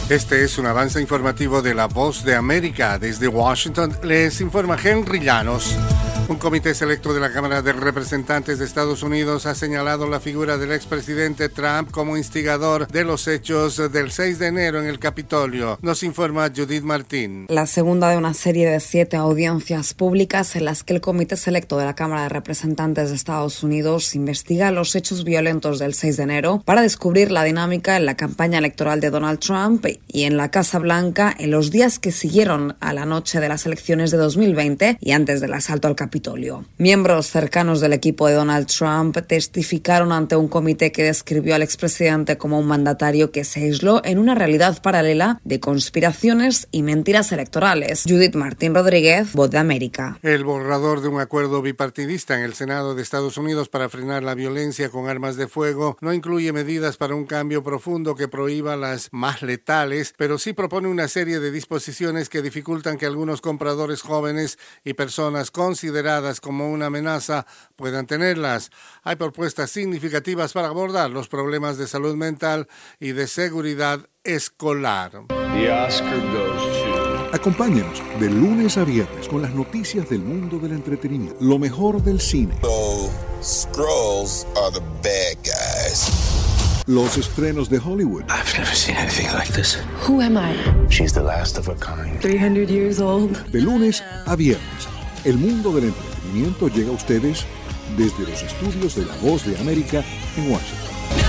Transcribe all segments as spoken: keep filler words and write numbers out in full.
Este es un avance informativo de La Voz de América. Desde Washington les informa Henry Llanos. Un comité selecto de la Cámara de Representantes de Estados Unidos ha señalado la figura del expresidente Trump como instigador de los hechos del seis de enero en el Capitolio. Nos informa Judith Martín. La segunda de una serie de siete audiencias públicas en las que el comité selecto de la Cámara de Representantes de Estados Unidos investiga los hechos violentos del seis de enero para descubrir la dinámica en la campaña electoral de Donald Trump y en la Casa Blanca en los días que siguieron a la noche de las elecciones de dos mil veinte y antes del asalto al Capitolio. Miembros cercanos del equipo de Donald Trump testificaron ante un comité que describió al expresidente como un mandatario que se aisló en una realidad paralela de conspiraciones y mentiras electorales. Judith Martín Rodríguez, Voz de América. El borrador de un acuerdo bipartidista en el Senado de Estados Unidos para frenar la violencia con armas de fuego no incluye medidas para un cambio profundo que prohíba las más letales, pero sí propone una serie de disposiciones que dificultan que algunos compradores jóvenes y personas consideradas como una amenaza puedan tenerlas. Hay propuestas significativas para abordar los problemas de salud mental y de seguridad escolar. The Oscar goes to... Acompáñanos de lunes a viernes con las noticias del mundo del entretenimiento, lo mejor del cine. So, Skrulls are the bad guys. Los estrenos de Hollywood. I've never seen anything like this. Who am I? She's the last of a kind. three hundred years old. De lunes a viernes, el mundo del entretenimiento llega a ustedes desde los estudios de La Voz de América en Washington.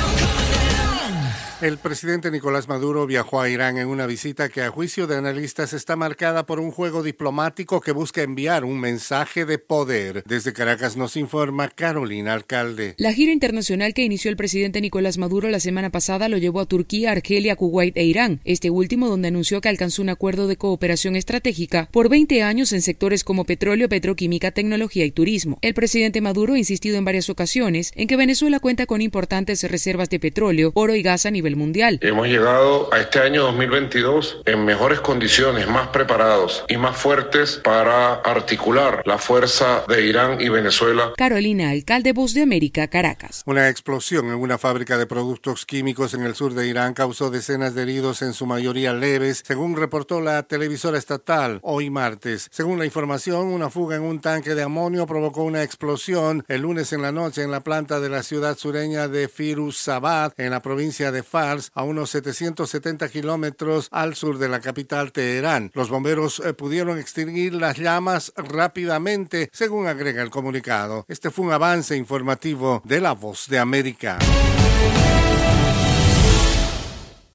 El presidente Nicolás Maduro viajó a Irán en una visita que a juicio de analistas está marcada por un juego diplomático que busca enviar un mensaje de poder. Desde Caracas nos informa Carolina Alcalde. La gira internacional que inició el presidente Nicolás Maduro la semana pasada lo llevó a Turquía, Argelia, Kuwait e Irán, este último donde anunció que alcanzó un acuerdo de cooperación estratégica por veinte años en sectores como petróleo, petroquímica, tecnología y turismo. El presidente Maduro ha insistido en varias ocasiones en que Venezuela cuenta con importantes reservas de petróleo, oro y gas a nivel mundial. Hemos llegado a este año dos mil veintidós en mejores condiciones, más preparados y más fuertes para articular la fuerza de Irán y Venezuela. Carolina Alcalde, Voz de América, Caracas. Una explosión en una fábrica de productos químicos en el sur de Irán causó decenas de heridos, en su mayoría leves, según reportó la televisora estatal hoy martes. Según la información, una fuga en un tanque de amonio provocó una explosión el lunes en la noche en la planta de la ciudad sureña de Firuzabad, en la provincia de Fars, a unos setecientos setenta kilómetros al sur de la capital Teherán. Los bomberos eh, pudieron extinguir las llamas rápidamente, según agrega el comunicado. Este fue un avance informativo de La Voz de América.